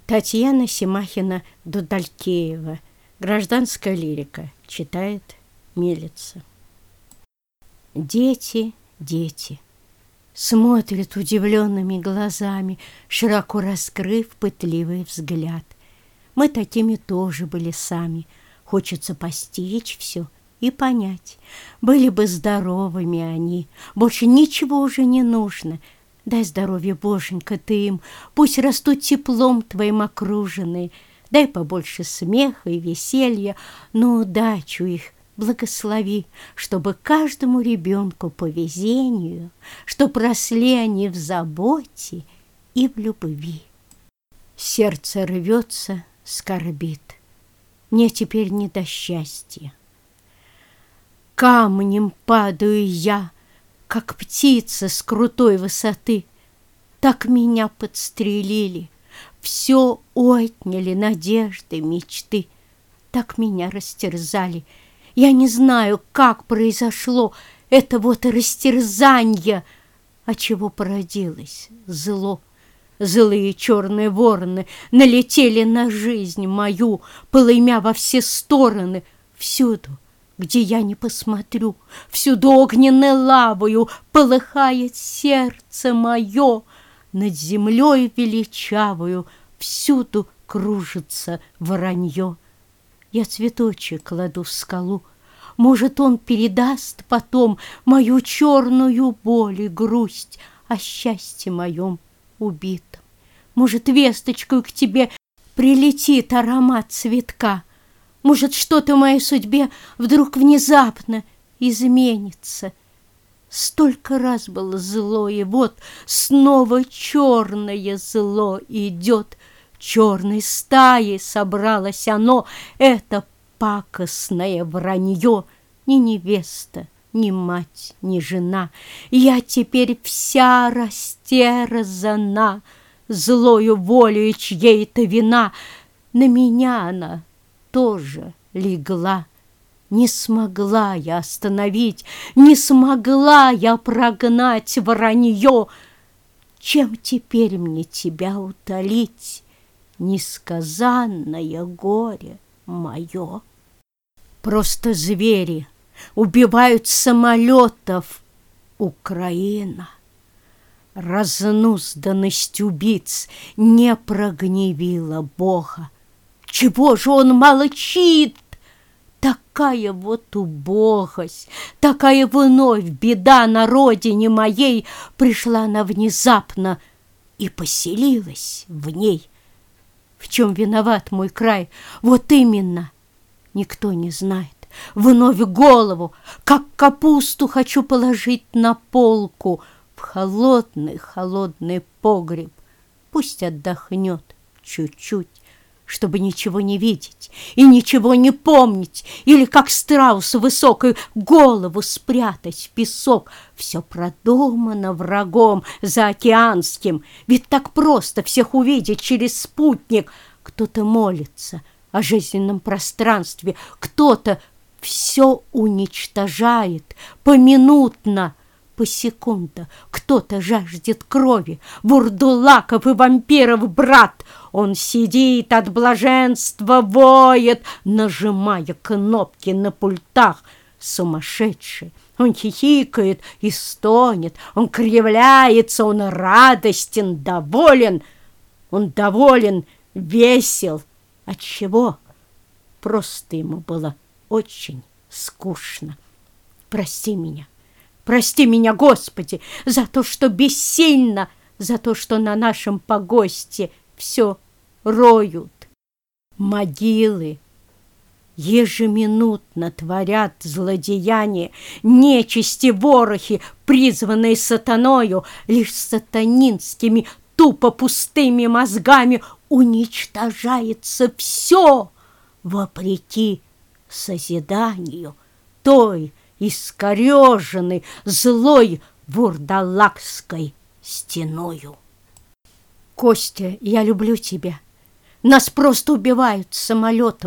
Татьяна Семахина-Дудалькеева. Гражданская лирика. Читает Милица. Дети, дети. Смотрят удивленными глазами, широко раскрыв пытливый взгляд. Мы такими тоже были сами. Хочется постичь все и понять. Были бы здоровыми они, больше ничего уже не нужно. Дай здоровье, Боженька, ты им, пусть растут теплом твоим окруженные. Дай побольше смеха и веселья, но удачу их благослови, чтобы каждому ребенку по везению, чтоб росли они в заботе и в любви. Сердце рвется, скорбит, мне теперь не до счастья. Камнем падаю я, как птица с крутой высоты. Так меня подстрелили, все отняли надежды, мечты. Так меня растерзали. Я не знаю, как произошло это вот растерзанье, от чего породилось зло. Злые черные вороны налетели на жизнь мою, полымя во все стороны, всюду, где я не посмотрю, всюду огненной лавою полыхает сердце мое, над землей величавою всюду кружится воронье. Я цветочек кладу в скалу, может, он передаст потом мою черную боль и грусть о счастье моем убитом. Может, весточкой к тебе прилетит аромат цветка. Может, что-то в моей судьбе вдруг внезапно изменится. Столько раз было зло, и вот снова черное зло идет. Черной стаей собралось оно, это пакостное вранье. Ни невеста, ни мать, ни жена. Я теперь вся растерзана злою волею чьей-то вина. На меня она тоже легла. Не смогла я остановить, не смогла я прогнать вранье. Чем теперь мне тебя утолить, несказанное горе мое? Просто звери убивают самолетов. Украина. Разнузданность убийц не прогневила Бога. Чего же он молчит? Такая вот убогость, такая вновь беда на родине моей. Пришла она внезапно и поселилась в ней. В чем виноват мой край? Вот именно, никто не знает. Вновь голову, как капусту, хочу положить на полку в холодный погреб. Пусть отдохнет чуть-чуть, чтобы ничего не видеть и ничего не помнить, или, как страус высокой, голову спрятать в песок. Все продумано врагом заокеанским, ведь так просто всех увидеть через спутник. Кто-то молится о жизненном пространстве, кто-то все уничтожает поминутно, посекунда. Кто-то жаждет крови, вурдулаков и вампиров брат. Он сидит от блаженства, воет, нажимая кнопки на пультах. Сумасшедший, он хихикает и стонет, он кривляется, он радостен, доволен. Он доволен, весел. Отчего? Просто ему было очень скучно. Прости меня, Господи, за то, что бессильно, за то, что на нашем погосте все роют. Могилы ежеминутно творят злодеяния, нечисти ворохи, призванные сатаною, лишь сатанинскими тупо пустыми мозгами уничтожается все вопреки созиданию той искореженной злой вурдалакской стеною. Костя, я люблю тебя. Нас просто убивают с самолетов.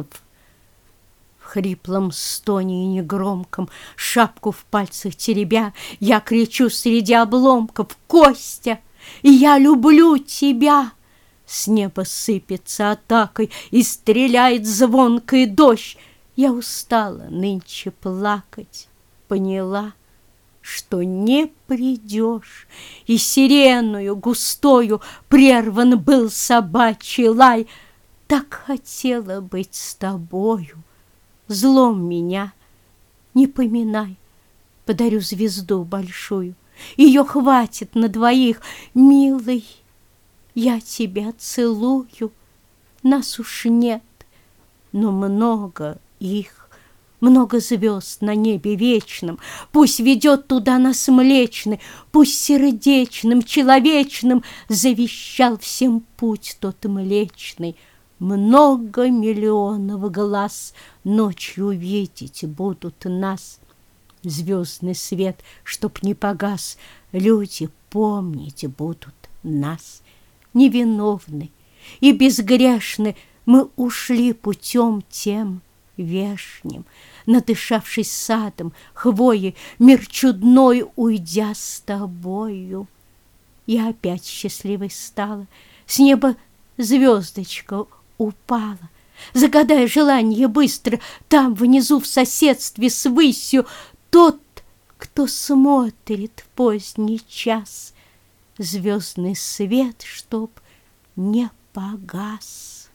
В хриплом стоне и негромком, шапку в пальцах теребя, я кричу среди обломков: Костя, я люблю тебя. С неба сыпется атакой и стреляет звонкий дождь. Я устала нынче плакать, поняла, что не придешь, и сиреною густою прерван был собачий лай. Так хотела быть с тобою, злом меня не поминай. Подарю звезду большую, ее хватит на двоих. Милый, я тебя целую, нас уж нет, но много их, много звезд на небе вечном. Пусть ведет туда нас Млечный, пусть сердечным, человечным завещал всем путь тот Млечный. Много миллионов глаз ночью видеть будут нас. Звездный свет, чтоб не погас, люди помнить будут нас. Невиновны и безгрешны мы ушли путем тем вешним, надышавшись садом, хвоей, мир чудной уйдя с тобою. Я опять счастливой стала, с неба звездочка упала. Загадай желание быстро, там внизу в соседстве с высью тот, кто смотрит в поздний час, звездный свет, чтоб не погас.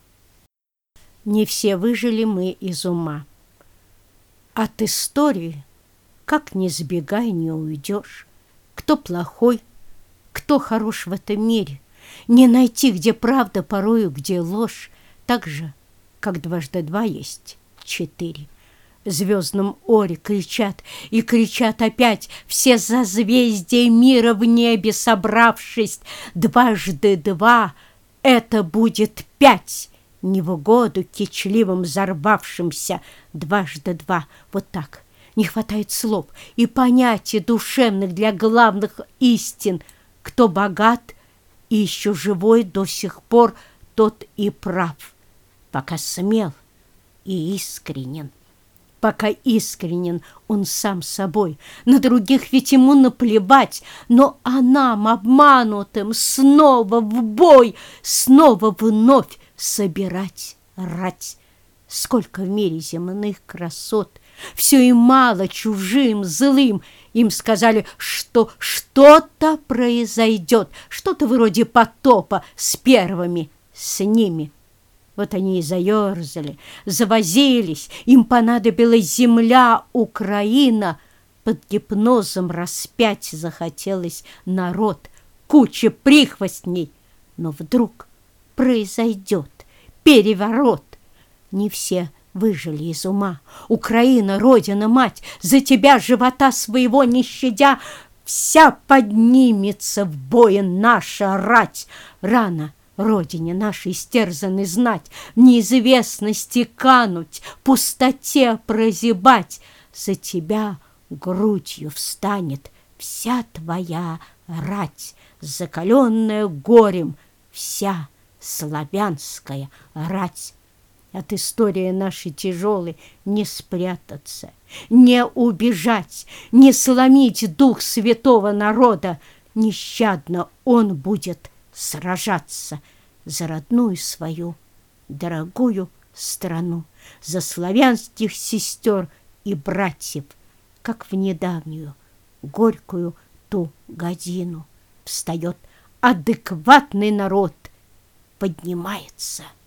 Не все выжили мы из ума. От истории, как ни сбегай, не уйдешь. Кто плохой, кто хорош в этом мире, не найти, где правда порою, где ложь, так же, как дважды два есть 4. В звездном оре кричат и кричат опять все созвездия мира в небе собравшись. Дважды два — это будет 5. Не в угоду кичливым взорвавшимся. Дважды два — вот так. Не хватает слов и понятий душевных для главных истин. Кто богат и еще живой до сих пор, тот и прав. Пока смел и искренен. Пока искренен он сам собой, на других ведь ему наплевать, но а нам, обманутым, снова в бой, снова вновь собирать рать. Сколько в мире земных красот, все и мало чужим, злым. Им сказали, что что-то произойдет, что-то вроде потопа с первыми, с ними. Вот они и заерзали, завозились, им понадобилась земля, Украина. Под гипнозом распять захотелось народ, куча прихвостней. Но вдруг произойдет переворот. Не все выжили из ума. Украина, родина, мать, за тебя живота своего не щадя, вся поднимется в бой наша рать. Рано родине нашей истерзанной знать, в неизвестности кануть, в пустоте прозябать. За тебя грудью встанет вся твоя рать, закаленная горем вся славянская рать. От истории нашей тяжелой не спрятаться, не убежать, не сломить дух святого народа. Нещадно он будет сражаться за родную свою дорогую страну, за славянских сестер и братьев, как в недавнюю горькую ту годину. Встает адекватный народ, поднимается